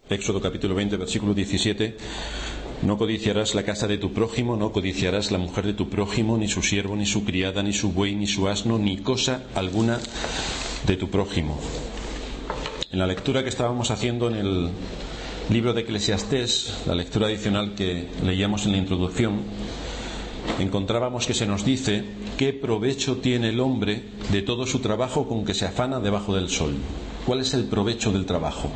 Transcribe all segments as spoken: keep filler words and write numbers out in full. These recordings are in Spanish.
Éxodo capítulo veinte, versículo diecisiete. No codiciarás la casa de tu prójimo, no codiciarás la mujer de tu prójimo, ni su siervo, ni su criada, ni su buey, ni su asno, ni cosa alguna de tu prójimo. En la lectura que estábamos haciendo en el libro de Eclesiastés, la lectura adicional que leíamos en la introducción, encontrábamos que se nos dice qué provecho tiene el hombre de todo su trabajo con que se afana debajo del sol. ¿Cuál es el provecho del trabajo?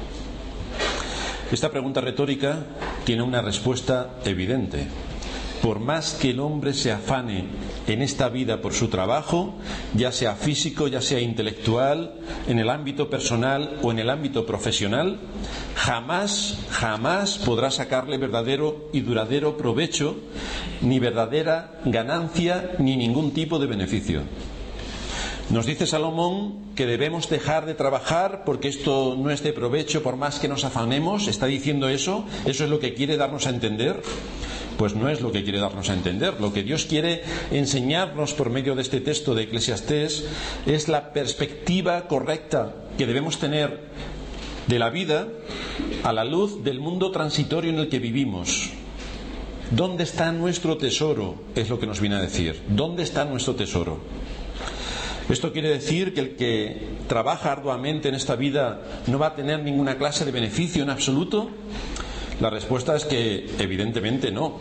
Esta pregunta retórica tiene una respuesta evidente. Por más que el hombre se afane en esta vida por su trabajo, ya sea físico, ya sea intelectual, en el ámbito personal o en el ámbito profesional, jamás, jamás podrá sacarle verdadero y duradero provecho, ni verdadera ganancia, ni ningún tipo de beneficio. Nos dice Salomón que debemos dejar de trabajar porque esto no es de provecho por más que nos afanemos. ¿Está diciendo eso? ¿Eso es lo que quiere darnos a entender? Pues no es lo que quiere darnos a entender. Lo que Dios quiere enseñarnos por medio de este texto de Eclesiastés es la perspectiva correcta que debemos tener de la vida a la luz del mundo transitorio en el que vivimos. ¿Dónde está nuestro tesoro? Es lo que nos viene a decir. ¿Dónde está nuestro tesoro? Esto quiere decir que el que trabaja arduamente en esta vida no va a tener ninguna clase de beneficio en absoluto. La respuesta es que evidentemente no.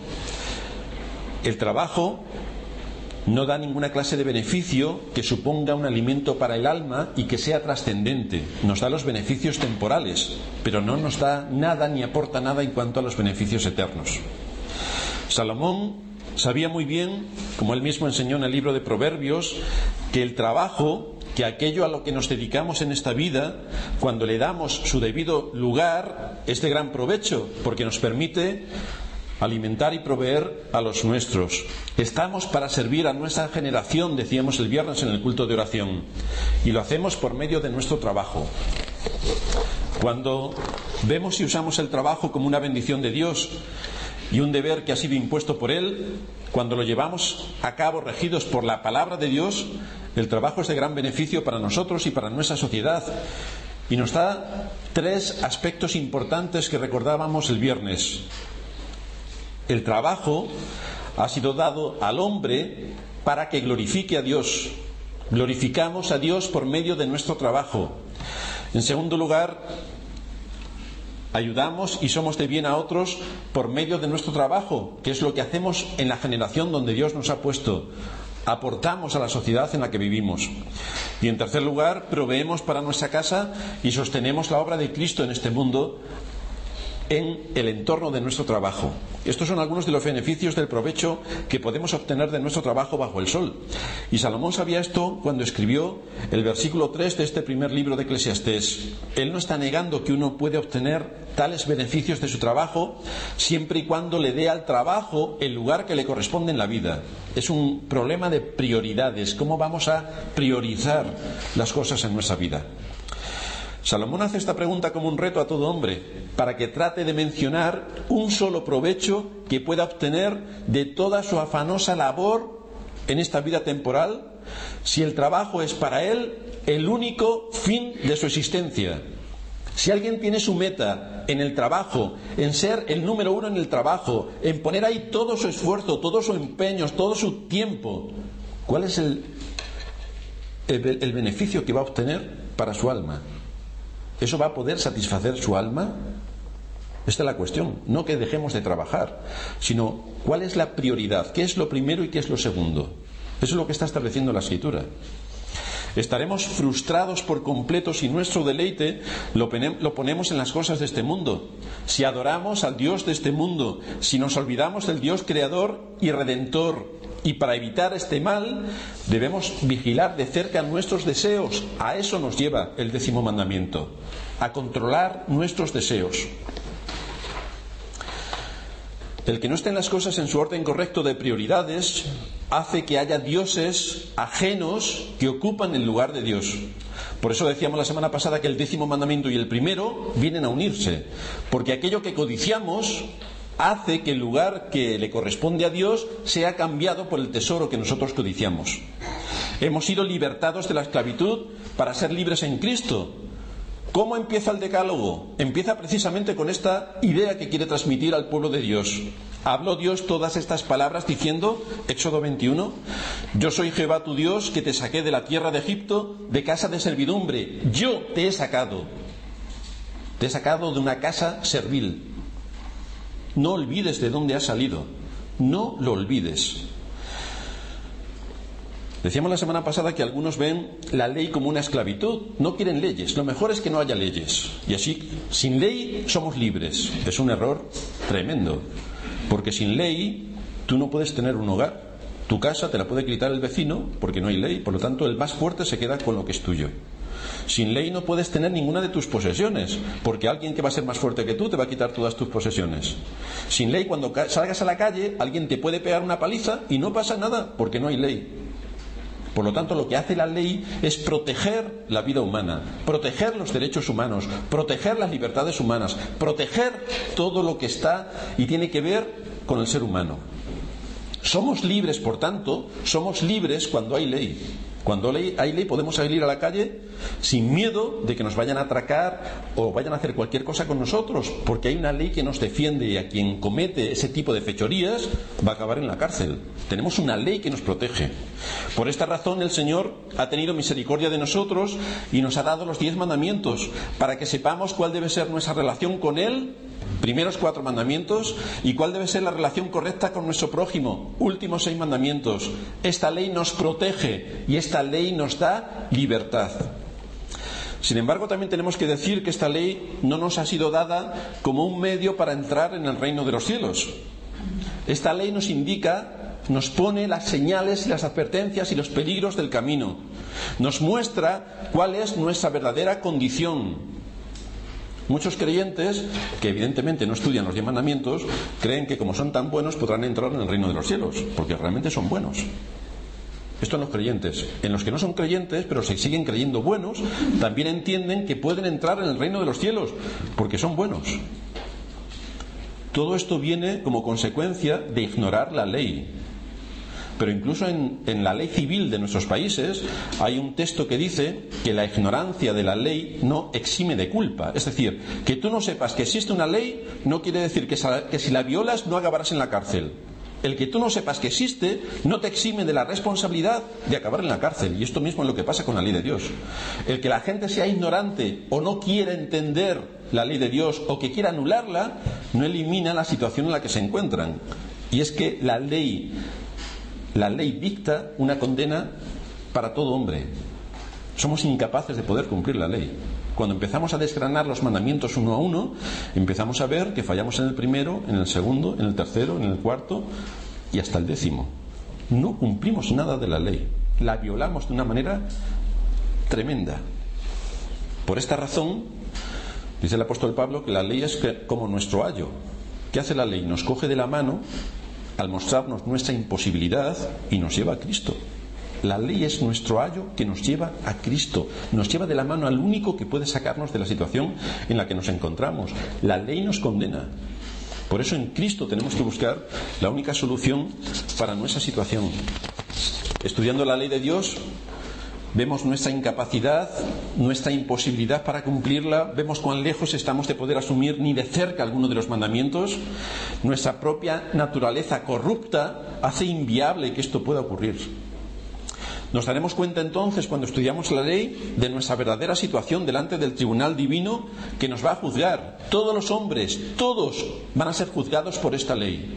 El trabajo no da ninguna clase de beneficio que suponga un alimento para el alma y que sea trascendente. Nos da los beneficios temporales, pero no nos da nada ni aporta nada en cuanto a los beneficios eternos. Salomón sabía muy bien, como él mismo enseñó en el libro de Proverbios, que el trabajo, que aquello a lo que nos dedicamos en esta vida, cuando le damos su debido lugar, es de gran provecho, porque nos permite alimentar y proveer a los nuestros. Estamos para servir a nuestra generación, decíamos el viernes en el culto de oración, y lo hacemos por medio de nuestro trabajo. Cuando vemos y usamos el trabajo como una bendición de Dios y un deber que ha sido impuesto por Él, cuando lo llevamos a cabo regidos por la palabra de Dios, el trabajo es de gran beneficio para nosotros y para nuestra sociedad. Y nos da tres aspectos importantes que recordábamos el viernes. El trabajo ha sido dado al hombre para que glorifique a Dios. Glorificamos a Dios por medio de nuestro trabajo. En segundo lugar, ayudamos y somos de bien a otros por medio de nuestro trabajo, que es lo que hacemos en la generación donde Dios nos ha puesto. Aportamos a la sociedad en la que vivimos. Y en tercer lugar, proveemos para nuestra casa y sostenemos la obra de Cristo en este mundo en el entorno de nuestro trabajo. Estos son algunos de los beneficios del provecho que podemos obtener de nuestro trabajo bajo el sol. Y Salomón sabía esto cuando escribió el versículo tres de este primer libro de Eclesiastés. Él no está negando que uno puede obtener tales beneficios de su trabajo siempre y cuando le dé al trabajo el lugar que le corresponde en la vida. Es un problema de prioridades. ¿Cómo vamos a priorizar las cosas en nuestra vida? Salomón hace esta pregunta como un reto a todo hombre, para que trate de mencionar un solo provecho que pueda obtener de toda su afanosa labor en esta vida temporal, si el trabajo es para él el único fin de su existencia. Si alguien tiene su meta en el trabajo, en ser el número uno en el trabajo, en poner ahí todo su esfuerzo, todo su empeño, todo su tiempo, ¿cuál es el, el, el beneficio que va a obtener para su alma? ¿Eso va a poder satisfacer su alma? Esta es la cuestión. No que dejemos de trabajar, sino cuál es la prioridad, qué es lo primero y qué es lo segundo. Eso es lo que está estableciendo la Escritura. Estaremos frustrados por completo si nuestro deleite lo ponemos en las cosas de este mundo, si adoramos al Dios de este mundo, si nos olvidamos del Dios creador y redentor. Y para evitar este mal debemos vigilar de cerca nuestros deseos. A eso nos lleva el décimo mandamiento, a controlar nuestros deseos. El que no estén las cosas en su orden correcto de prioridades hace que haya dioses ajenos que ocupan el lugar de Dios. Por eso decíamos la semana pasada que el décimo mandamiento y el primero vienen a unirse, porque aquello que codiciamos hace que el lugar que le corresponde a Dios sea cambiado por el tesoro que nosotros codiciamos. Hemos sido libertados de la esclavitud para ser libres en Cristo. ¿Cómo empieza el decálogo? Empieza precisamente con esta idea que quiere transmitir al pueblo de Dios. Habló Dios todas estas palabras diciendo, Éxodo veintiuno, yo soy Jehová tu Dios que te saqué de la tierra de Egipto, de casa de servidumbre. Yo te he sacado. Te he sacado de una casa servil. No olvides de dónde has salido. No lo olvides. Decíamos la semana pasada que algunos ven la ley como una esclavitud. No quieren leyes. Lo mejor es que no haya leyes. Y así, sin ley, somos libres. Es un error tremendo. Porque sin ley, tú no puedes tener un hogar. Tu casa te la puede quitar el vecino porque no hay ley. Por lo tanto, el más fuerte se queda con lo que es tuyo. Sin ley no puedes tener ninguna de tus posesiones, porque alguien que va a ser más fuerte que tú te va a quitar todas tus posesiones. Sin ley, cuando salgas a la calle, alguien te puede pegar una paliza y no pasa nada, porque no hay ley. Por lo tanto, lo que hace la ley es proteger la vida humana, proteger los derechos humanos, proteger las libertades humanas, proteger todo lo que está y tiene que ver con el ser humano. Somos libres, por tanto, somos libres cuando hay ley. Cuando hay ley podemos salir a la calle sin miedo de que nos vayan a atracar o vayan a hacer cualquier cosa con nosotros, porque hay una ley que nos defiende y a quien comete ese tipo de fechorías va a acabar en la cárcel. Tenemos una ley que nos protege. Por esta razón el Señor ha tenido misericordia de nosotros y nos ha dado los diez mandamientos para que sepamos cuál debe ser nuestra relación con Él. Primeros cuatro mandamientos. ¿Y cuál debe ser la relación correcta con nuestro prójimo? Últimos seis mandamientos. Esta ley nos protege y esta ley nos da libertad. Sin embargo, también tenemos que decir que esta ley no nos ha sido dada como un medio para entrar en el reino de los cielos. Esta ley nos indica, nos pone las señales y las advertencias y los peligros del camino. Nos muestra cuál es nuestra verdadera condición. Muchos creyentes, que evidentemente no estudian los diez mandamientos, creen que como son tan buenos podrán entrar en el reino de los cielos, porque realmente son buenos. Esto en los creyentes. En los que no son creyentes, pero se siguen creyendo buenos, también entienden que pueden entrar en el reino de los cielos, porque son buenos. Todo esto viene como consecuencia de ignorar la ley. Pero incluso en, en la ley civil de nuestros países hay un texto que dice que la ignorancia de la ley no exime de culpa. Es decir, que tú no sepas que existe una ley no quiere decir que, que si la violas no acabarás en la cárcel. El que tú no sepas que existe no te exime de la responsabilidad de acabar en la cárcel. Y esto mismo es lo que pasa con la ley de Dios. El que la gente sea ignorante o no quiera entender la ley de Dios o que quiera anularla no elimina la situación en la que se encuentran. Y es que la ley... La ley dicta una condena para todo hombre. Somos incapaces de poder cumplir la ley. Cuando empezamos a desgranar los mandamientos uno a uno, empezamos a ver que fallamos en el primero, en el segundo, en el tercero, en el cuarto y hasta el décimo. No cumplimos nada de la ley. La violamos de una manera tremenda. Por esta razón, dice el apóstol Pablo que la ley es como nuestro ayo. ¿Qué hace la ley? Nos coge de la mano al mostrarnos nuestra imposibilidad y nos lleva a Cristo. La ley es nuestro ayo que nos lleva a Cristo, nos lleva de la mano al único que puede sacarnos de la situación en la que nos encontramos. La ley nos condena. Por eso en Cristo tenemos que buscar la única solución para nuestra situación. Estudiando la ley de Dios, vemos nuestra incapacidad, nuestra imposibilidad para cumplirla, vemos cuán lejos estamos de poder asumir ni de cerca alguno de los mandamientos. Nuestra propia naturaleza corrupta hace inviable que esto pueda ocurrir. Nos daremos cuenta entonces, cuando estudiamos la ley, de nuestra verdadera situación delante del tribunal divino que nos va a juzgar. Todos los hombres, todos van a ser juzgados por esta ley.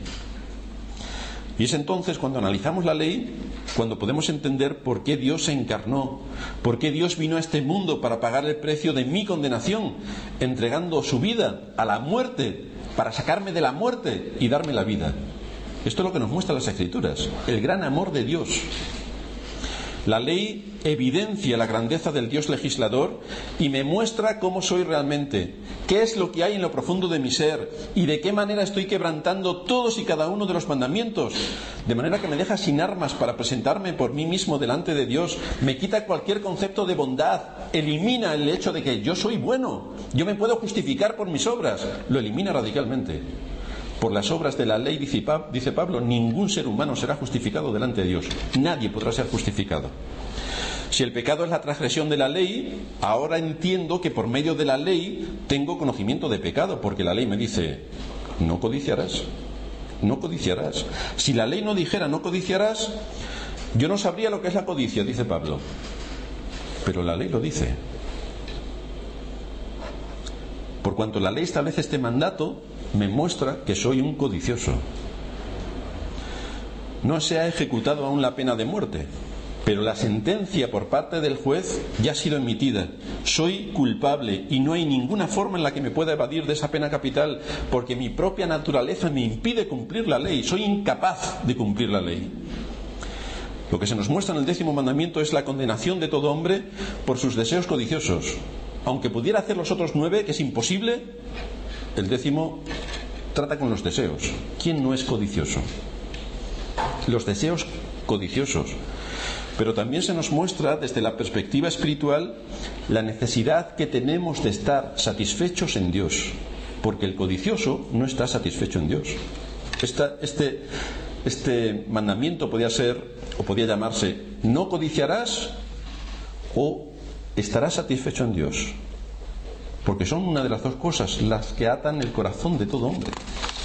Y es entonces cuando analizamos la ley, cuando podemos entender por qué Dios se encarnó, por qué Dios vino a este mundo para pagar el precio de mi condenación, entregando su vida a la muerte, para sacarme de la muerte y darme la vida. Esto es lo que nos muestran las Escrituras, el gran amor de Dios. La ley evidencia la grandeza del Dios legislador y me muestra cómo soy realmente, qué es lo que hay en lo profundo de mi ser y de qué manera estoy quebrantando todos y cada uno de los mandamientos, de manera que me deja sin armas para presentarme por mí mismo delante de Dios, me quita cualquier concepto de bondad, elimina el hecho de que yo soy bueno, yo me puedo justificar por mis obras, lo elimina radicalmente. Por las obras de la ley, dice Pablo, ningún ser humano será justificado delante de Dios. Nadie podrá ser justificado. Si el pecado es la transgresión de la ley, ahora entiendo que por medio de la ley tengo conocimiento de pecado, porque la ley me dice, no codiciarás, no codiciarás. Si la ley no dijera no codiciarás, yo no sabría lo que es la codicia, dice Pablo. Pero la ley lo dice. Por cuanto la ley establece este mandato, me muestra que soy un codicioso. No se ha ejecutado aún la pena de muerte, pero la sentencia por parte del juez ya ha sido emitida. Soy culpable y no hay ninguna forma en la que me pueda evadir de esa pena capital, porque mi propia naturaleza me impide cumplir la ley. Soy incapaz de cumplir la ley. Lo que se nos muestra en el décimo mandamiento es la condenación de todo hombre por sus deseos codiciosos. Aunque pudiera hacer los otros nueve, que es imposible, el décimo trata con los deseos. ¿Quién no es codicioso? Los deseos codiciosos. Pero también se nos muestra desde la perspectiva espiritual la necesidad que tenemos de estar satisfechos en Dios, porque el codicioso no está satisfecho en Dios. Esta, este, este mandamiento podía ser, o podía llamarse, no codiciarás o estarás satisfecho en Dios, porque son una de las dos cosas las que atan el corazón de todo hombre.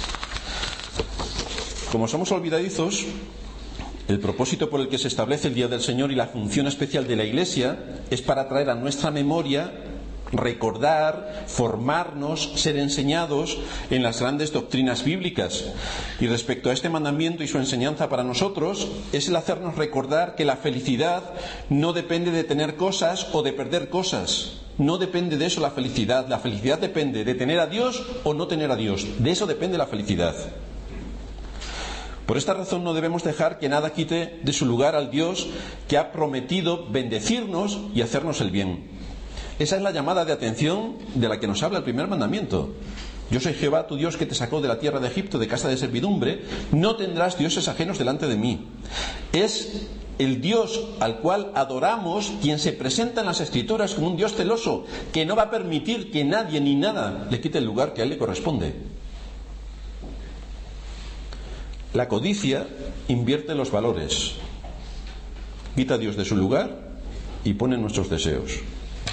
Como somos olvidadizos, el propósito por el que se establece el Día del Señor y la función especial de la Iglesia es para traer a nuestra memoria, recordar, formarnos, ser enseñados en las grandes doctrinas bíblicas. Y respecto a este mandamiento y su enseñanza para nosotros, es el hacernos recordar que la felicidad no depende de tener cosas o de perder cosas. No depende de eso la felicidad. La felicidad depende de tener a Dios o no tener a Dios. De eso depende la felicidad. Por esta razón no debemos dejar que nada quite de su lugar al Dios que ha prometido bendecirnos y hacernos el bien. Esa es la llamada de atención de la que nos habla el primer mandamiento. Yo soy Jehová, tu Dios, que te sacó de la tierra de Egipto, de casa de servidumbre. No tendrás dioses ajenos delante de mí. Es el Dios al cual adoramos quien se presenta en las Escrituras como un Dios celoso, que no va a permitir que nadie ni nada le quite el lugar que a él le corresponde. La codicia invierte los valores, quita a Dios de su lugar y pone nuestros deseos.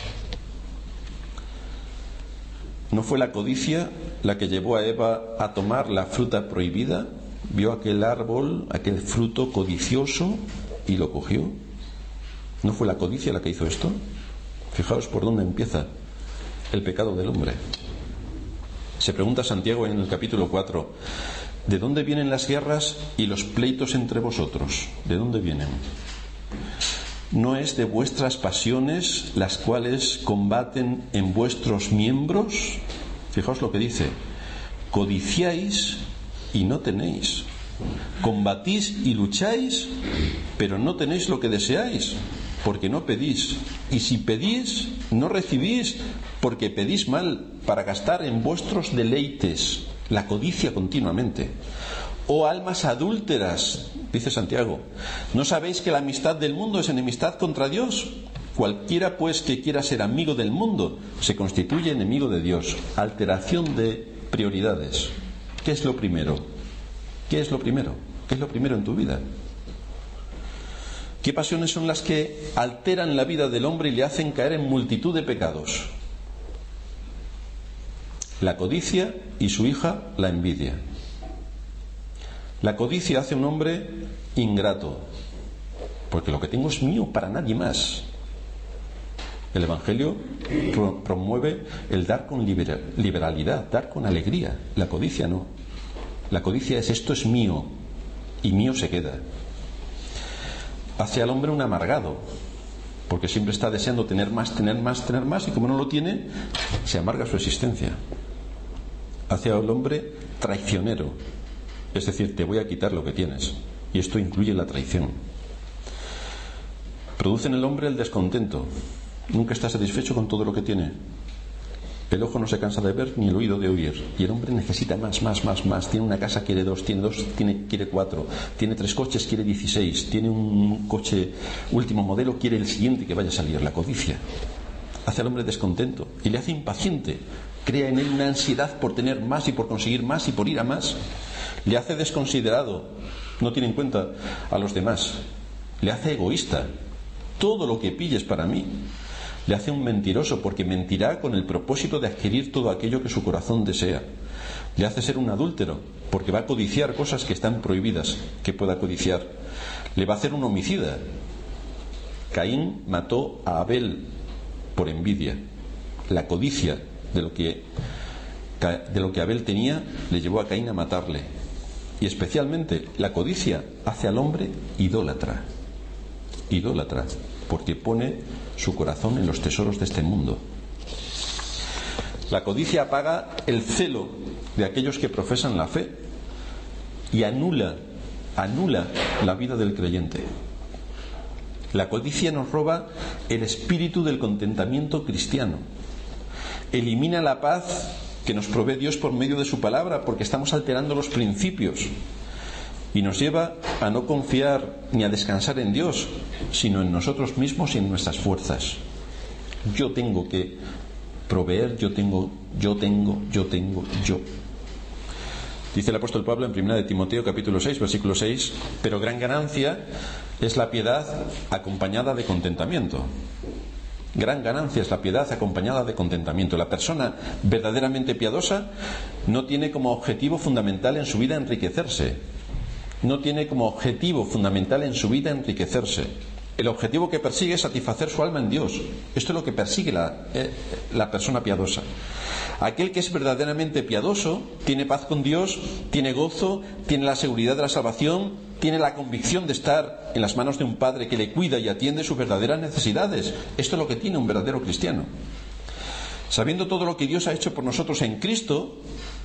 ¿No fue la codicia la que llevó a Eva a tomar la fruta prohibida? Vio aquel árbol, aquel fruto codicioso y lo cogió. ¿No fue la codicia la que hizo esto? Fijaos por dónde empieza el pecado del hombre. Se pregunta Santiago en el capítulo cuatro: ¿de dónde vienen las guerras y los pleitos entre vosotros? ¿De dónde vienen? ¿No es de vuestras pasiones las cuales combaten en vuestros miembros? Fijaos lo que dice: codiciáis y no tenéis, combatís y lucháis, pero no tenéis lo que deseáis, porque no pedís, y si pedís, no recibís, porque pedís mal, para gastar en vuestros deleites. La codicia continuamente. Oh almas adúlteras, dice Santiago, ¿no sabéis que la amistad del mundo es enemistad contra Dios? Cualquiera pues que quiera ser amigo del mundo se constituye enemigo de Dios. Alteración de prioridades. ¿Qué es lo primero? ¿Qué es lo primero? ¿Qué es lo primero en tu vida? ¿Qué pasiones son las que alteran la vida del hombre y le hacen caer en multitud de pecados? La codicia y su hija, la envidia. La codicia hace un hombre ingrato, porque lo que tengo es mío para nadie más. El Evangelio pro- promueve el dar con libera- liberalidad, dar con alegría. La codicia no. La codicia es: esto es mío y mío se queda. Hace al hombre un amargado, porque siempre está deseando tener más, tener más, tener más, y como no lo tiene, se amarga su existencia. Hace al hombre traicionero, es decir, te voy a quitar lo que tienes, y esto incluye la traición. Produce en el hombre el descontento, nunca está satisfecho con todo lo que tiene. El ojo no se cansa de ver ni el oído de oír, y el hombre necesita más, más, más, más. Tiene una casa, quiere dos, tiene dos, tiene, quiere cuatro, tiene tres coches, quiere dieciséis, tiene un coche último modelo, quiere el siguiente que vaya a salir. La codicia hace al hombre descontento y le hace impaciente, crea en él una ansiedad por tener más y por conseguir más y por ir a más. Le hace desconsiderado, no tiene en cuenta a los demás, le hace egoísta, todo lo que pilles para mí. Le hace un mentiroso, porque mentirá con el propósito de adquirir todo aquello que su corazón desea. Le hace ser un adúltero, porque va a codiciar cosas que están prohibidas que pueda codiciar. Le va a hacer un homicida. Caín mató a Abel por envidia. La codicia de lo que, de lo que Abel tenía le llevó a Caín a matarle. Y especialmente la codicia hace al hombre idólatra. Idólatra, porque pone su corazón en los tesoros de este mundo. La codicia apaga el celo de aquellos que profesan la fe y anula, anula la vida del creyente. La codicia nos roba el espíritu del contentamiento cristiano. Elimina la paz que nos provee Dios por medio de su palabra, porque estamos alterando los principios, y nos lleva a no confiar ni a descansar en Dios, sino en nosotros mismos y en nuestras fuerzas. Yo tengo que proveer, yo tengo, yo tengo, yo tengo, yo. Dice el apóstol Pablo en primera de Timoteo capítulo seis, versículo seis, pero gran ganancia es la piedad acompañada de contentamiento. Gran ganancia es la piedad acompañada de contentamiento. La persona verdaderamente piadosa no tiene como objetivo fundamental en su vida enriquecerse. No tiene como objetivo fundamental en su vida enriquecerse. El objetivo que persigue es satisfacer su alma en Dios. Esto es lo que persigue la, eh, la persona piadosa. Aquel que es verdaderamente piadoso tiene paz con Dios, tiene gozo, tiene la seguridad de la salvación, tiene la convicción de estar en las manos de un Padre que le cuida y atiende sus verdaderas necesidades. Esto es lo que tiene un verdadero cristiano. Sabiendo todo lo que Dios ha hecho por nosotros en Cristo,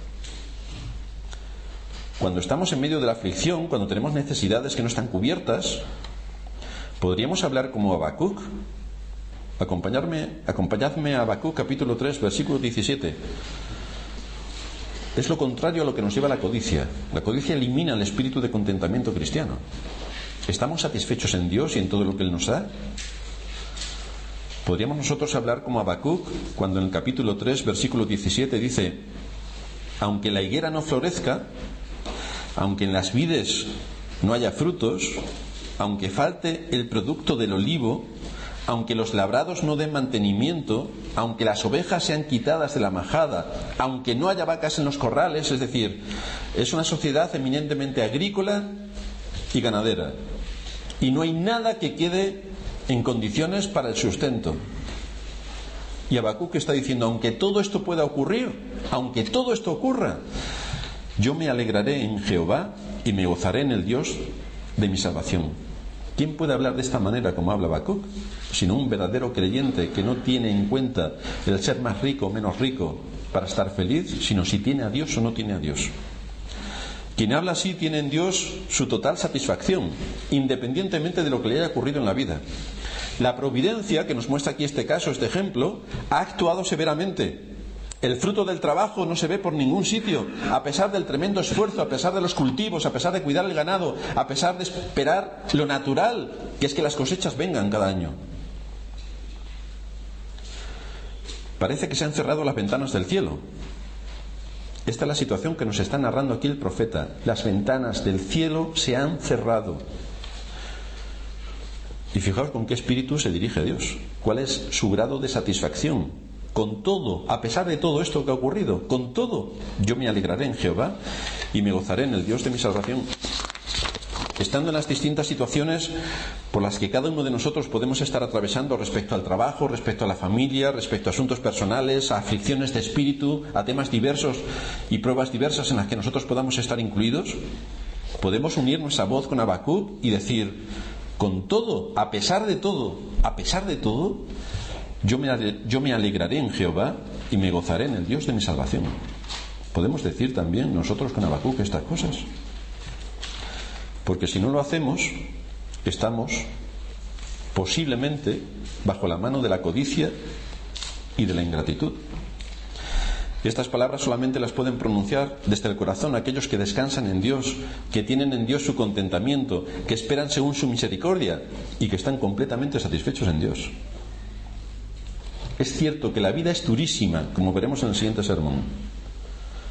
cuando estamos en medio de la aflicción, cuando tenemos necesidades que no están cubiertas, podríamos hablar como Habacuc. Acompañarme, acompañadme a Habacuc capítulo tres, versículo diecisiete. Es lo contrario a lo que nos lleva la codicia. La codicia elimina el espíritu de contentamiento cristiano. ¿Estamos satisfechos en Dios y en todo lo que Él nos da? Podríamos nosotros hablar como Habacuc cuando en el capítulo tres, versículo diecisiete dice: aunque la higuera no florezca, aunque en las vides no haya frutos, aunque falte el producto del olivo, aunque los labrados no den mantenimiento, aunque las ovejas sean quitadas de la majada, aunque no haya vacas en los corrales, es decir, es una sociedad eminentemente agrícola y ganadera, y no hay nada que quede en condiciones para el sustento. Y Habacuc está diciendo: aunque todo esto pueda ocurrir, aunque todo esto ocurra, yo me alegraré en Jehová y me gozaré en el Dios de mi salvación. ¿Quién puede hablar de esta manera como habla Habacuc? Sino un verdadero creyente que no tiene en cuenta el ser más rico o menos rico para estar feliz, sino si tiene a Dios o no tiene a Dios. Quien habla así tiene en Dios su total satisfacción, independientemente de lo que le haya ocurrido en la vida. La providencia, que nos muestra aquí este caso, este ejemplo, ha actuado severamente. El fruto del trabajo no se ve por ningún sitio, a pesar del tremendo esfuerzo, a pesar de los cultivos, a pesar de cuidar el ganado, a pesar de esperar lo natural, que es que las cosechas vengan cada año. Parece que se han cerrado las ventanas del cielo. Esta es la situación que nos está narrando aquí el profeta. Las ventanas del cielo se han cerrado. Y fijaos con qué espíritu se dirige a Dios. ¿Cuál es su grado de satisfacción? Con todo, a pesar de todo esto que ha ocurrido, con todo, yo me alegraré en Jehová y me gozaré en el Dios de mi salvación. Estando en las distintas situaciones por las que cada uno de nosotros podemos estar atravesando respecto al trabajo, respecto a la familia, respecto a asuntos personales, a aflicciones de espíritu, a temas diversos y pruebas diversas en las que nosotros podamos estar incluidos, podemos unir nuestra voz con Habacuc y decir: con todo, a pesar de todo, a pesar de todo, Yo me, yo me alegraré en Jehová y me gozaré en el Dios de mi salvación. ¿Podemos decir también nosotros con Habacuc estas cosas? Porque si no lo hacemos, estamos posiblemente bajo la mano de la codicia y de la ingratitud. Y estas palabras solamente las pueden pronunciar desde el corazón aquellos que descansan en Dios, que tienen en Dios su contentamiento, que esperan según su misericordia y que están completamente satisfechos en Dios. Es cierto que la vida es durísima, como veremos en el siguiente sermón,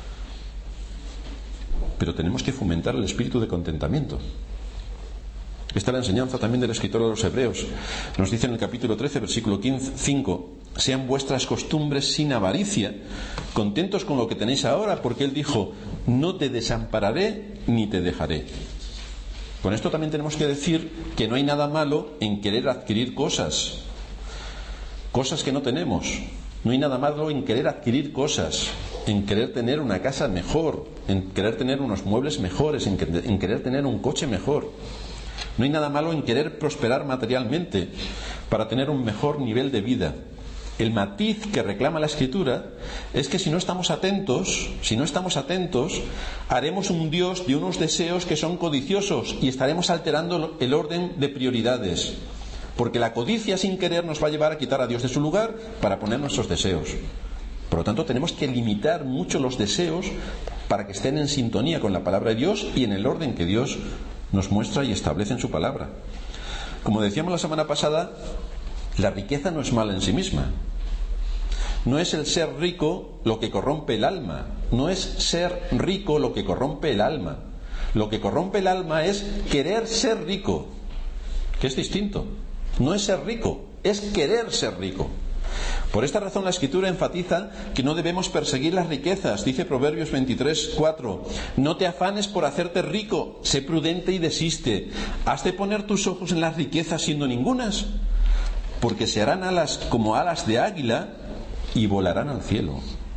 pero tenemos que fomentar el espíritu de contentamiento. Esta es la enseñanza también del escritor de los Hebreos. Nos dice en el capítulo trece, versículo cinco: sean vuestras costumbres sin avaricia, contentos con lo que tenéis ahora, porque Él dijo: no te desampararé ni te dejaré. Con esto también tenemos que decir que no hay nada malo en querer adquirir cosas, cosas que no tenemos. No hay nada malo en querer adquirir cosas, en querer tener una casa mejor, en querer tener unos muebles mejores, en querer tener un coche mejor. No hay nada malo en querer prosperar materialmente para tener un mejor nivel de vida. El matiz que reclama la Escritura es que si no estamos atentos, si no estamos atentos, haremos un Dios de unos deseos que son codiciosos y estaremos alterando el orden de prioridades. Porque la codicia sin querer nos va a llevar a quitar a Dios de su lugar para poner nuestros deseos. Por lo tanto, tenemos que limitar mucho los deseos para que estén en sintonía con la palabra de Dios y en el orden que Dios nos muestra y establece en su palabra. Como decíamos la semana pasada, la riqueza no es mala en sí misma. No es el ser rico lo que corrompe el alma. No es ser rico lo que corrompe el alma. Lo que corrompe el alma es querer ser rico, que es distinto. No es ser rico, es querer ser rico. Por esta razón la Escritura enfatiza que no debemos perseguir las riquezas. Dice Proverbios veintitrés, cuatro: no te afanes por hacerte rico, sé prudente y desiste. ¿Has de poner tus ojos en las riquezas siendo ningunas? Porque se harán alas como alas de águila y volarán al cielo.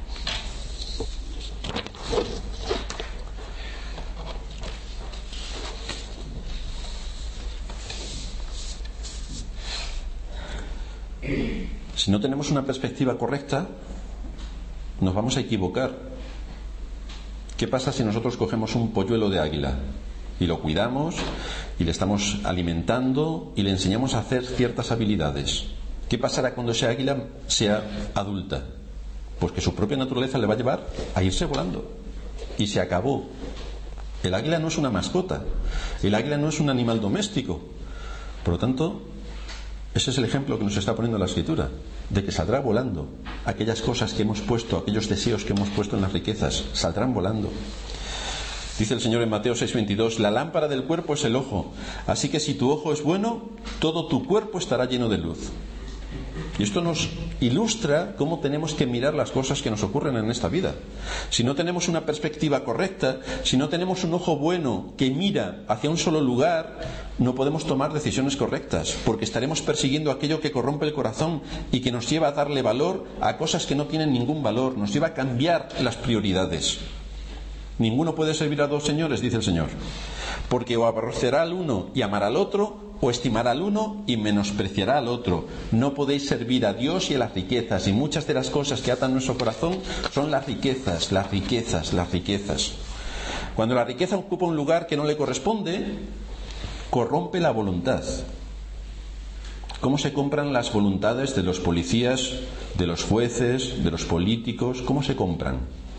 Si no tenemos una perspectiva correcta, nos vamos a equivocar. ¿Qué pasa si nosotros cogemos un polluelo de águila y lo cuidamos y le estamos alimentando y le enseñamos a hacer ciertas habilidades? ¿Qué pasará cuando esa águila sea adulta? Pues que su propia naturaleza le va a llevar a irse volando. Y se acabó. El águila no es una mascota. El águila no es un animal doméstico. Por lo tanto, ese es el ejemplo que nos está poniendo la Escritura, de que saldrá volando. Aquellas cosas que hemos puesto, aquellos deseos que hemos puesto en las riquezas, saldrán volando. Dice el Señor en Mateo seis veintidós: la lámpara del cuerpo es el ojo, así que si tu ojo es bueno, todo tu cuerpo estará lleno de luz. Y esto nos ilustra cómo tenemos que mirar las cosas que nos ocurren en esta vida. Si no tenemos una perspectiva correcta, si no tenemos un ojo bueno que mira hacia un solo lugar, no podemos tomar decisiones correctas, porque estaremos persiguiendo aquello que corrompe el corazón y que nos lleva a darle valor a cosas que no tienen ningún valor, nos lleva a cambiar las prioridades. Ninguno puede servir a dos señores, dice el Señor, porque o aborrecerá al uno y amará al otro, o estimará al uno y menospreciará al otro. No podéis servir a Dios y a las riquezas, y muchas de las cosas que atan nuestro corazón son las riquezas, las riquezas, las riquezas. Cuando la riqueza ocupa un lugar que no le corresponde, corrompe la voluntad. ¿Cómo se compran las voluntades de los policías, de los jueces, de los políticos? ¿Cómo se compran?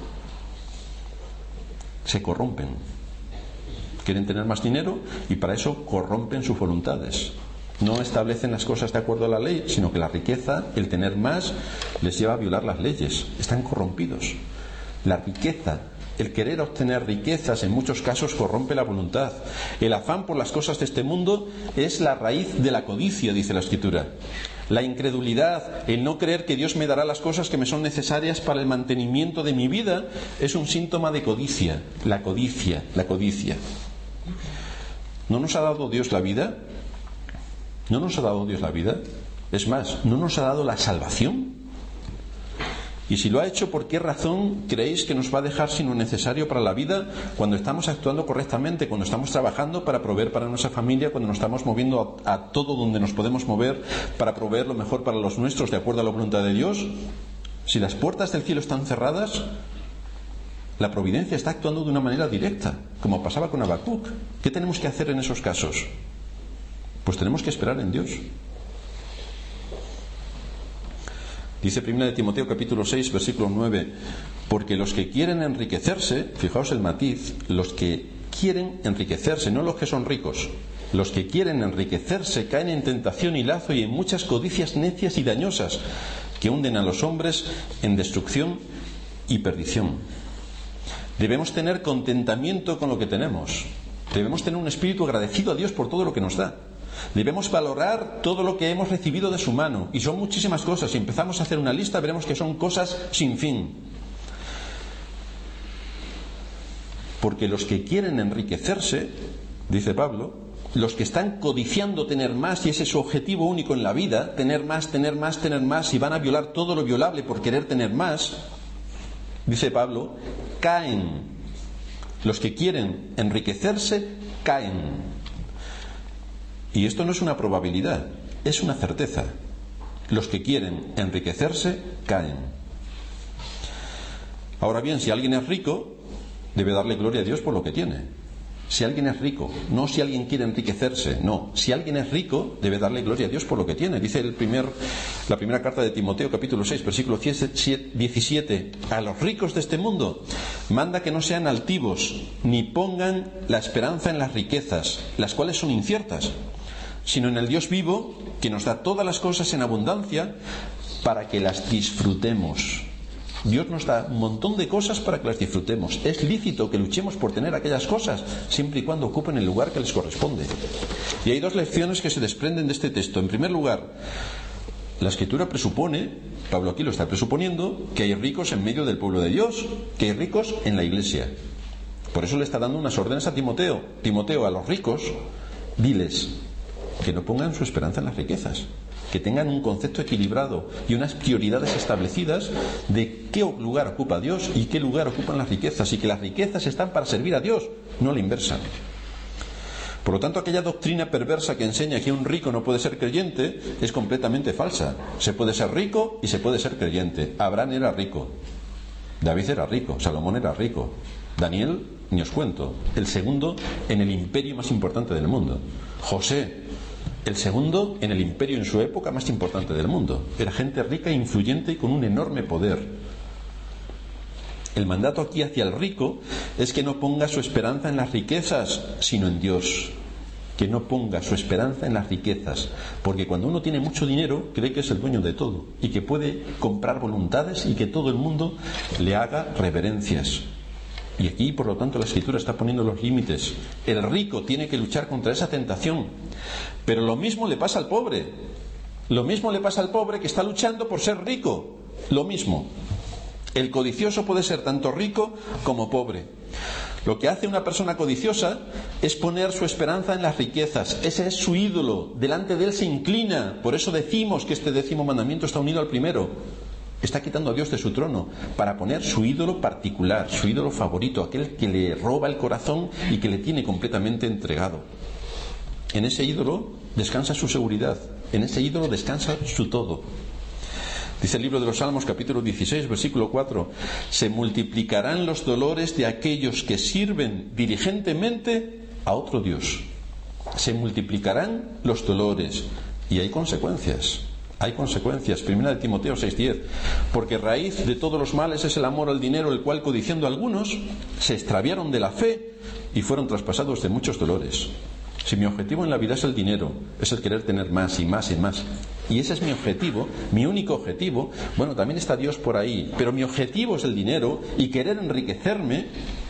Se corrompen. Quieren tener más dinero y para eso corrompen sus voluntades. No establecen las cosas de acuerdo a la ley, sino que la riqueza, el tener más, les lleva a violar las leyes. Están corrompidos. La riqueza, el querer obtener riquezas, en muchos casos corrompe la voluntad. El afán por las cosas de este mundo es la raíz de la codicia, dice la Escritura. La incredulidad, el no creer que Dios me dará las cosas que me son necesarias para el mantenimiento de mi vida, es un síntoma de codicia. La codicia, la codicia. ¿No nos ha dado Dios la vida? ¿No nos ha dado Dios la vida? Es más, ¿no nos ha dado la salvación? Y si lo ha hecho, ¿por qué razón creéis que nos va a dejar sin lo necesario para la vida cuando estamos actuando correctamente, cuando estamos trabajando para proveer para nuestra familia, cuando nos estamos moviendo a, a todo donde nos podemos mover para proveer lo mejor para los nuestros de acuerdo a la voluntad de Dios? Si las puertas del cielo están cerradas, la providencia está actuando de una manera directa, como pasaba con Habacuc. ¿Qué tenemos que hacer en esos casos? Pues tenemos que esperar en Dios. Dice primera de Timoteo capítulo seis versículo nueve: porque los que quieren enriquecerse, fijaos el matiz, los que quieren enriquecerse, no los que son ricos, los que quieren enriquecerse caen en tentación y lazo y en muchas codicias necias y dañosas que hunden a los hombres en destrucción y perdición. Debemos tener contentamiento con lo que tenemos. Debemos tener un espíritu agradecido a Dios por todo lo que nos da. Debemos valorar todo lo que hemos recibido de su mano. Y son muchísimas cosas. Si empezamos a hacer una lista, veremos que son cosas sin fin. Porque los que quieren enriquecerse, dice Pablo, los que están codiciando tener más, y ese es su objetivo único en la vida, tener más, tener más, tener más, y van a violar todo lo violable por querer tener más, dice Pablo, caen. Los que quieren enriquecerse, caen. Y esto no es una probabilidad, es una certeza. Los que quieren enriquecerse, caen. Ahora bien, si alguien es rico, debe darle gloria a Dios por lo que tiene. Si alguien es rico, no si alguien quiere enriquecerse, no. Si alguien es rico, debe darle gloria a Dios por lo que tiene. Dice el primer, la primera carta de Timoteo, capítulo seis, versículo diecisiete. A los ricos de este mundo manda que no sean altivos, ni pongan la esperanza en las riquezas, las cuales son inciertas, sino en el Dios vivo, que nos da todas las cosas en abundancia, para que las disfrutemos. Dios nos da un montón de cosas para que las disfrutemos. Es lícito que luchemos por tener aquellas cosas, siempre y cuando ocupen el lugar que les corresponde. Y hay dos lecciones que se desprenden de este texto. En primer lugar, la Escritura presupone, Pablo aquí lo está presuponiendo, que hay ricos en medio del pueblo de Dios, que hay ricos en la iglesia. Por eso le está dando unas órdenes a Timoteo. Timoteo, a los ricos, diles que no pongan su esperanza en las riquezas, que tengan un concepto equilibrado y unas prioridades establecidas de qué lugar ocupa Dios y qué lugar ocupan las riquezas, y que las riquezas están para servir a Dios, no a la inversa. Por lo tanto, aquella doctrina perversa que enseña que un rico no puede ser creyente es completamente falsa. Se puede ser rico y se puede ser creyente. Abraham era rico, David era rico, Salomón era rico, Daniel, ni os cuento, el segundo en el imperio más importante del mundo, José, el segundo en el imperio en su época más importante del mundo. Era gente rica, influyente y con un enorme poder. El mandato aquí hacia el rico es que no ponga su esperanza en las riquezas, sino en Dios. Que no ponga su esperanza en las riquezas, porque cuando uno tiene mucho dinero cree que es el dueño de todo y que puede comprar voluntades y que todo el mundo le haga reverencias. Y aquí, por lo tanto, la Escritura está poniendo los límites. El rico tiene que luchar contra esa tentación. Pero lo mismo le pasa al pobre. Lo mismo le pasa al pobre que está luchando por ser rico. Lo mismo. El codicioso puede ser tanto rico como pobre. Lo que hace una persona codiciosa es poner su esperanza en las riquezas. Ese es su ídolo. Delante de él se inclina. Por eso decimos que este décimo mandamiento está unido al primero. Está quitando a Dios de su trono para poner su ídolo particular, su ídolo favorito, aquel que le roba el corazón y que le tiene completamente entregado. En ese ídolo descansa su seguridad, en ese ídolo descansa su todo. Dice el libro de los Salmos, capítulo dieciséis, versículo cuatro: se multiplicarán los dolores de aquellos que sirven diligentemente a otro Dios. Se multiplicarán los dolores y hay consecuencias. Hay consecuencias. Primera de Timoteo seis diez. Porque raíz de todos los males es el amor al dinero, el cual, codiciando algunos, se extraviaron de la fe y fueron traspasados de muchos dolores. Si mi objetivo en la vida es el dinero, es el querer tener más y más y más, y ese es mi objetivo, mi único objetivo, bueno, también está Dios por ahí, pero mi objetivo es el dinero y querer enriquecerme,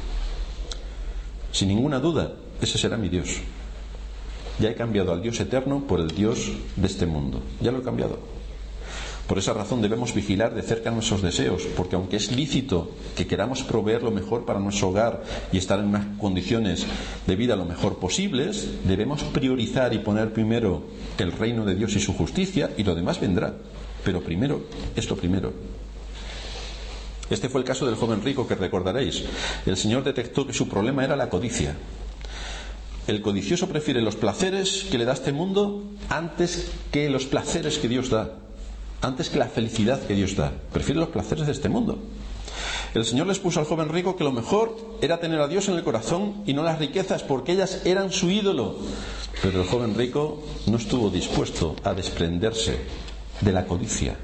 sin ninguna duda, ese será mi Dios. Ya he cambiado al Dios eterno por el Dios de este mundo. Ya lo he cambiado. Por esa razón debemos vigilar de cerca nuestros deseos, porque aunque es lícito que queramos proveer lo mejor para nuestro hogar y estar en unas condiciones de vida lo mejor posibles, debemos priorizar y poner primero el reino de Dios y su justicia, y lo demás vendrá. Pero primero, esto primero. Este fue el caso del joven rico que recordaréis. El Señor detectó que su problema era la codicia. El codicioso prefiere los placeres que le da este mundo antes que los placeres que Dios da, antes que la felicidad que Dios da. Prefiere los placeres de este mundo. El Señor les puso al joven rico que lo mejor era tener a Dios en el corazón y no las riquezas, porque ellas eran su ídolo. Pero el joven rico no estuvo dispuesto a desprenderse de la codicia.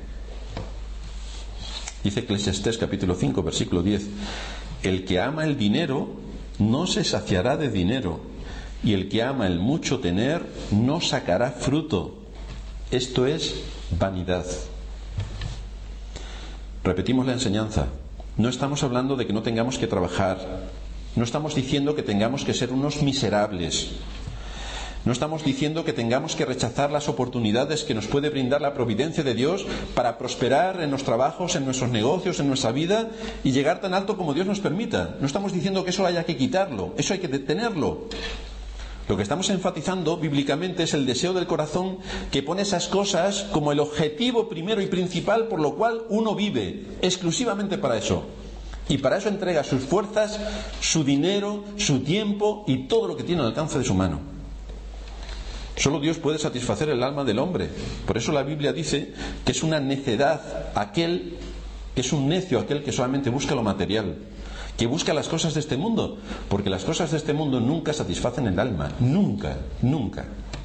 Dice Eclesiastés capítulo cinco, versículo diez: el que ama el dinero no se saciará de dinero, y el que ama el mucho tener no sacará fruto. Esto es vanidad. Repetimos la enseñanza. No estamos hablando de que no tengamos que trabajar, No estamos diciendo que tengamos que ser unos miserables. No estamos diciendo que tengamos que rechazar las oportunidades que nos puede brindar la providencia de Dios para prosperar en los trabajos, en nuestros negocios, en nuestra vida y llegar tan alto como Dios nos permita. No estamos diciendo que eso haya que quitarlo, eso hay que detenerlo. Lo que estamos enfatizando bíblicamente es el deseo del corazón que pone esas cosas como el objetivo primero y principal por lo cual uno vive, exclusivamente para eso. Y para eso entrega sus fuerzas, su dinero, su tiempo y todo lo que tiene al alcance de su mano. Solo Dios puede satisfacer el alma del hombre. Por eso la Biblia dice que es una necedad aquel, que es un necio aquel que solamente busca lo material, que busca las cosas de este mundo, porque las cosas de este mundo nunca satisfacen el alma, nunca, nunca.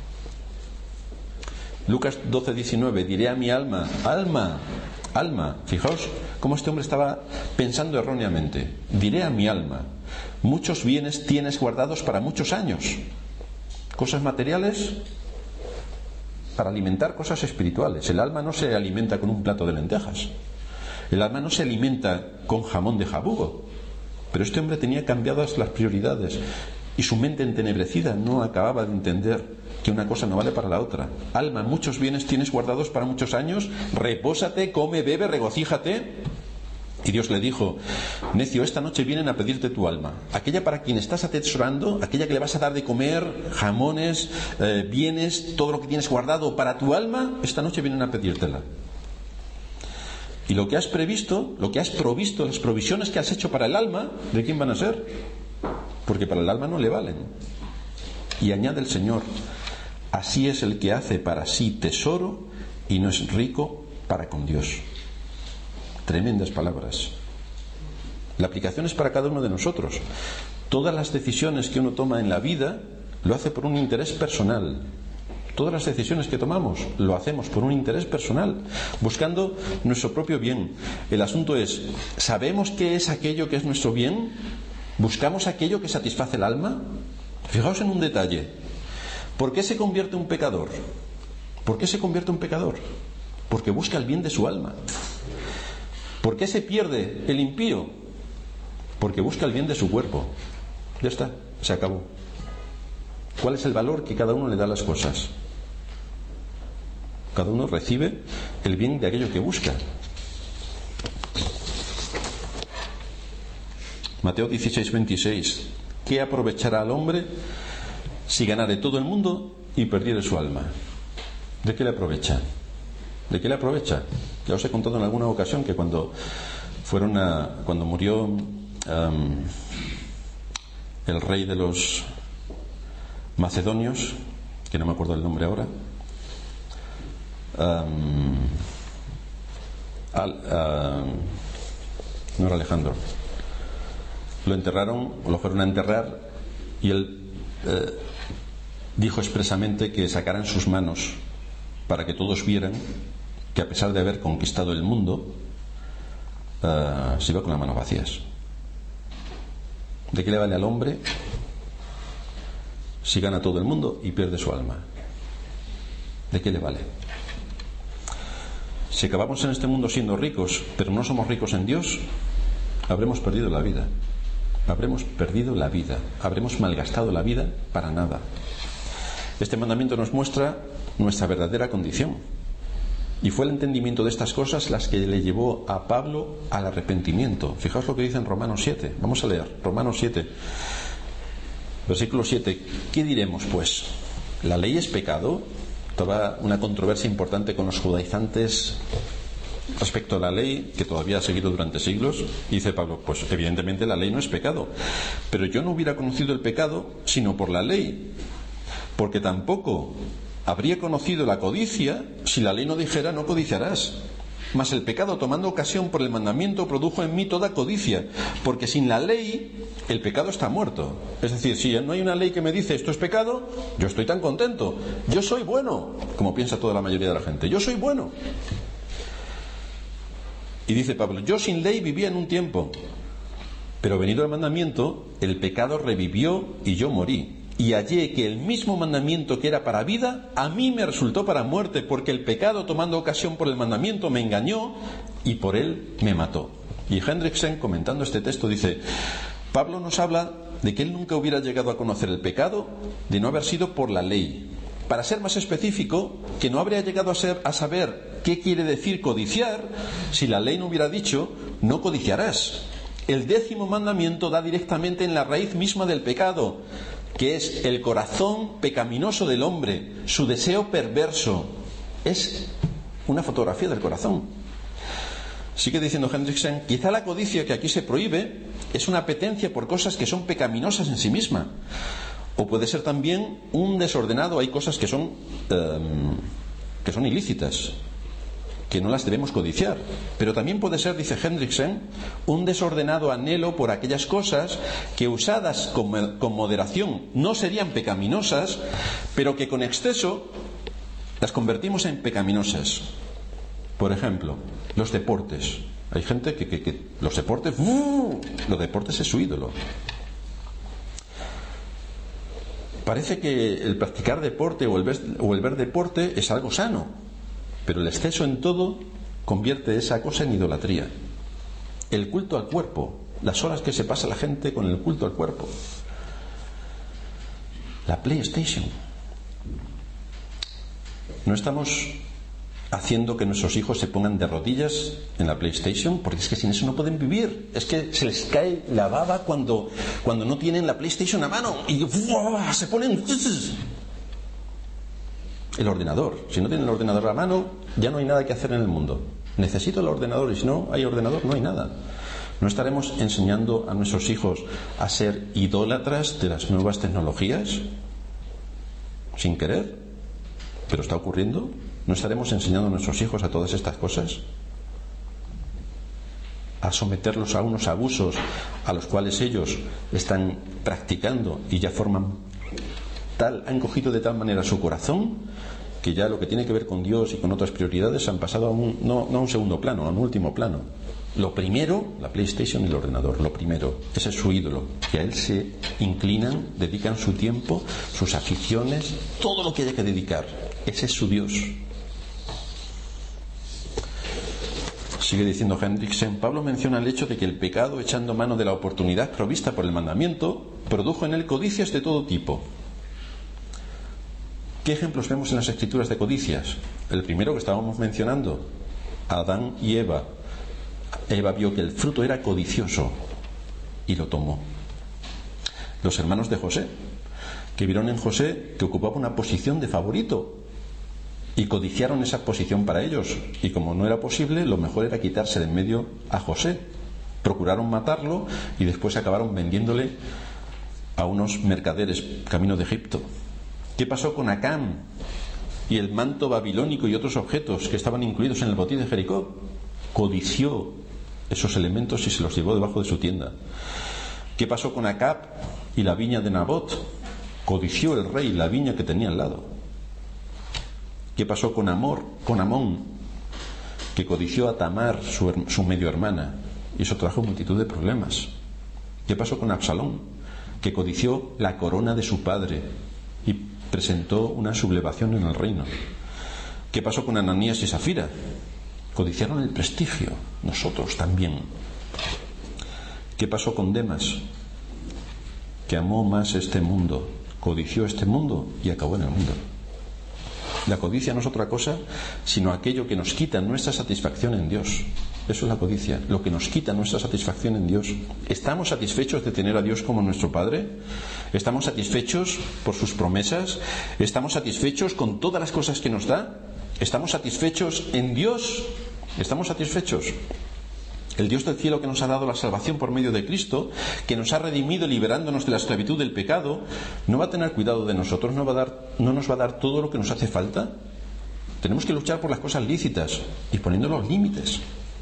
Lucas doce diecinueve, diré a mi alma, alma, alma, fijaos cómo este hombre estaba pensando erróneamente, diré a mi alma, muchos bienes tienes guardados para muchos años. Cosas materiales para alimentar cosas espirituales. El alma no se alimenta con un plato de lentejas. El alma no se alimenta con jamón de jabugo. Pero este hombre tenía cambiadas las prioridades y su mente entenebrecida no acababa de entender que una cosa no vale para la otra. Alma, muchos bienes tienes guardados para muchos años, repósate, come, bebe, regocíjate. Y Dios le dijo, necio, esta noche vienen a pedirte tu alma, aquella para quien estás atesorando, aquella que le vas a dar de comer, jamones, eh, bienes, todo lo que tienes guardado para tu alma, esta noche vienen a pedírtela. Y lo que has previsto, lo que has provisto, las provisiones que has hecho para el alma, ¿de quién van a ser? Porque para el alma no le valen. Y añade el Señor, así es el que hace para sí tesoro y no es rico para con Dios. Tremendas palabras. La aplicación es para cada uno de nosotros. Todas las decisiones que uno toma en la vida lo hace por un interés personal. Todas las decisiones que tomamos lo hacemos por un interés personal, buscando nuestro propio bien. El asunto es, ¿sabemos qué es aquello que es nuestro bien? ¿Buscamos aquello que satisface el alma? Fijaos en un detalle. ¿Por qué se convierte un pecador? ¿Por qué se convierte un pecador? Porque busca el bien de su alma. ¿Por qué se pierde el impío? Porque busca el bien de su cuerpo. Ya está, se acabó. ¿Cuál es el valor que cada uno le da a las cosas? Cada uno recibe el bien de aquello que busca. Mateo dieciséis veintiséis. ¿Qué aprovechará al hombre si ganare todo el mundo y perdiere su alma? ¿De qué le aprovecha? ¿De qué le aprovecha? Ya os he contado en alguna ocasión que cuando fueron a, cuando murió um, el rey de los macedonios, que no me acuerdo el nombre ahora, um, al, uh, no era Alejandro, lo enterraron, o lo fueron a enterrar, y él uh, dijo expresamente que sacaran sus manos para que todos vieran que a pesar de haber conquistado el mundo, uh, se iba con las manos vacías. ¿De qué le vale al hombre si gana todo el mundo y pierde su alma? ¿De qué le vale? Si acabamos en este mundo siendo ricos, pero no somos ricos en Dios, habremos perdido la vida. Habremos perdido la vida. Habremos malgastado la vida para nada. Este mandamiento nos muestra nuestra verdadera condición. Y fue el entendimiento de estas cosas las que le llevó a Pablo al arrepentimiento. Fijaos lo que dice en Romanos siete. Vamos a leer Romanos siete, versículo siete. ¿Qué diremos pues? ¿La ley es pecado? Estaba una controversia importante con los judaizantes respecto a la ley, que todavía ha seguido durante siglos. Y dice Pablo, pues evidentemente la ley no es pecado, pero yo no hubiera conocido el pecado sino por la ley, porque tampoco habría conocido la codicia si la ley no dijera no codiciarás. Mas el pecado, tomando ocasión por el mandamiento, produjo en mí toda codicia, porque sin la ley el pecado está muerto. Es decir, si no hay una ley que me dice esto es pecado, yo estoy tan contento, yo soy bueno, como piensa toda la mayoría de la gente, yo soy bueno. Y dice Pablo, yo sin ley vivía en un tiempo, pero venido el mandamiento, el pecado revivió y yo morí. Y hallé que el mismo mandamiento que era para vida, a mí me resultó para muerte, porque el pecado, tomando ocasión por el mandamiento, me engañó y por él me mató. Y Hendriksen, comentando este texto, dice, Pablo nos habla de que él nunca hubiera llegado a conocer el pecado de no haber sido por la ley. Para ser más específico, que no habría llegado a, ser, a saber qué quiere decir codiciar si la ley no hubiera dicho no codiciarás. El décimo mandamiento da directamente en la raíz misma del pecado, que es el corazón pecaminoso del hombre, su deseo perverso. Es una fotografía del corazón. Sigue diciendo Hendriksen, quizá la codicia que aquí se prohíbe es una apetencia por cosas que son pecaminosas en sí misma. O puede ser también un desordenado, hay cosas que son, eh, que son ilícitas, que no las debemos codiciar. Pero también puede ser, dice Hendriksen, un desordenado anhelo por aquellas cosas que usadas con, con moderación no serían pecaminosas, pero que con exceso las convertimos en pecaminosas. Por ejemplo, los deportes. Hay gente que, que, que los deportes, ¡uh! los deportes es su ídolo. Parece que el practicar deporte o el, ver, o el ver deporte es algo sano, pero el exceso en todo convierte esa cosa en idolatría. El culto al cuerpo, las horas que se pasa la gente con el culto al cuerpo. La PlayStation. No estamos haciendo que nuestros hijos se pongan de rodillas en la PlayStation, porque es que sin eso no pueden vivir. Es que se les cae la baba cuando, cuando no tienen la PlayStation a mano y ¡buah! Se ponen... El ordenador. Si no tienen el ordenador a mano, ya no hay nada que hacer en el mundo. Necesito el ordenador, y si no hay ordenador, no hay nada. ¿No estaremos enseñando a nuestros hijos a ser idólatras de las nuevas tecnologías? Sin querer. ¿Pero está ocurriendo? ¿No estaremos enseñando a nuestros hijos a todas estas cosas? A someterlos a unos abusos a los cuales ellos están practicando y ya forman tal, han cogido de tal manera su corazón que ya lo que tiene que ver con Dios y con otras prioridades han pasado a un, no, no a un segundo plano, a un último plano. Lo primero, la PlayStation y el ordenador, lo primero, ese es su ídolo, que a él se inclinan, dedican su tiempo, sus aficiones, todo lo que haya que dedicar, ese es su Dios. Sigue diciendo Hendriksen, Pablo menciona el hecho de que el pecado, echando mano de la oportunidad provista por el mandamiento, produjo en él codicias de todo tipo. ¿Qué ejemplos vemos en las escrituras de codicias? El primero que estábamos mencionando, Adán y Eva. Eva vio que el fruto era codicioso y lo tomó. Los hermanos de José, que vieron en José que ocupaba una posición de favorito y codiciaron esa posición para ellos, y como no era posible, lo mejor era quitarse de en medio a José. Procuraron matarlo y después acabaron vendiéndole a unos mercaderes camino de Egipto. ¿Qué pasó con Acán y el manto babilónico y otros objetos que estaban incluidos en el botín de Jericó? Codició esos elementos y se los llevó debajo de su tienda. ¿Qué pasó con Acab y la viña de Nabot? Codició el rey la viña que tenía al lado. ¿Qué pasó con Amor, con Amón? Que codició a Tamar, su, su medio hermana, y eso trajo multitud de problemas. ¿Qué pasó con Absalón? Que codició la corona de su padre y presentó una sublevación en el reino. ¿Qué pasó con Ananías y Safira? Codiciaron el prestigio, nosotros también. ¿Qué pasó con Demas? Que amó más este mundo, codició este mundo y acabó en el mundo. La codicia no es otra cosa sino aquello que nos quita nuestra satisfacción en Dios. Eso es la codicia, lo que nos quita nuestra satisfacción en Dios. ¿Estamos satisfechos de tener a Dios como nuestro Padre? ¿Estamos satisfechos por sus promesas? ¿Estamos satisfechos con todas las cosas que nos da? ¿Estamos satisfechos en Dios? ¿Estamos satisfechos? El Dios del cielo que nos ha dado la salvación por medio de Cristo, que nos ha redimido liberándonos de la esclavitud del pecado, ¿no va a tener cuidado de nosotros? ¿No va a dar, no nos va a dar todo lo que nos hace falta? Tenemos que luchar por las cosas lícitas y poniendo los límites.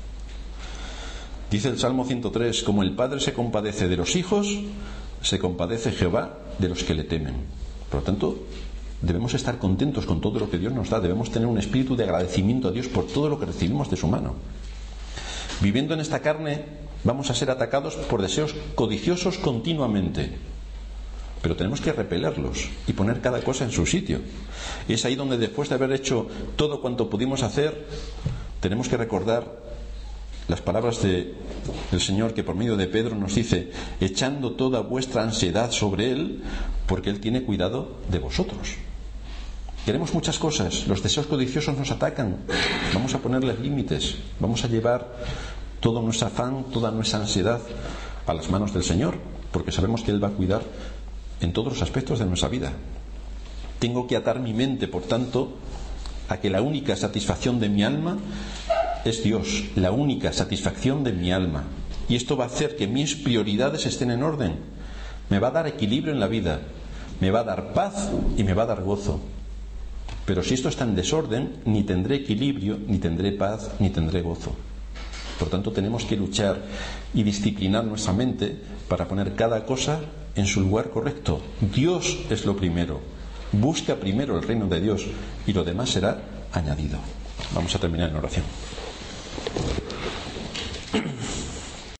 Dice el Salmo ciento tres, como el Padre se compadece de los hijos, se compadece Jehová de los que le temen. Por lo tanto, debemos estar contentos con todo lo que Dios nos da. Debemos tener un espíritu de agradecimiento a Dios por todo lo que recibimos de su mano. Viviendo en esta carne, vamos a ser atacados por deseos codiciosos continuamente. Pero tenemos que repelerlos y poner cada cosa en su sitio. Y es ahí donde, después de haber hecho todo cuanto pudimos hacer, tenemos que recordar las palabras de, del Señor, que por medio de Pedro nos dice: echando toda vuestra ansiedad sobre Él, porque Él tiene cuidado de vosotros. Queremos muchas cosas, los deseos codiciosos nos atacan, vamos a ponerles límites, vamos a llevar todo nuestro afán, toda nuestra ansiedad a las manos del Señor, porque sabemos que Él va a cuidar en todos los aspectos de nuestra vida. Tengo que atar mi mente, por tanto, a que la única satisfacción de mi alma es Dios, la única satisfacción de mi alma. Y esto va a hacer que mis prioridades estén en orden. Me va a dar equilibrio en la vida, me va a dar paz y me va a dar gozo. Pero si esto está en desorden, ni tendré equilibrio, ni tendré paz, ni tendré gozo. Por tanto, tenemos que luchar y disciplinar nuestra mente para poner cada cosa en su lugar correcto. Dios es lo primero. Busca primero el reino de Dios y lo demás será añadido. Vamos a terminar en oración.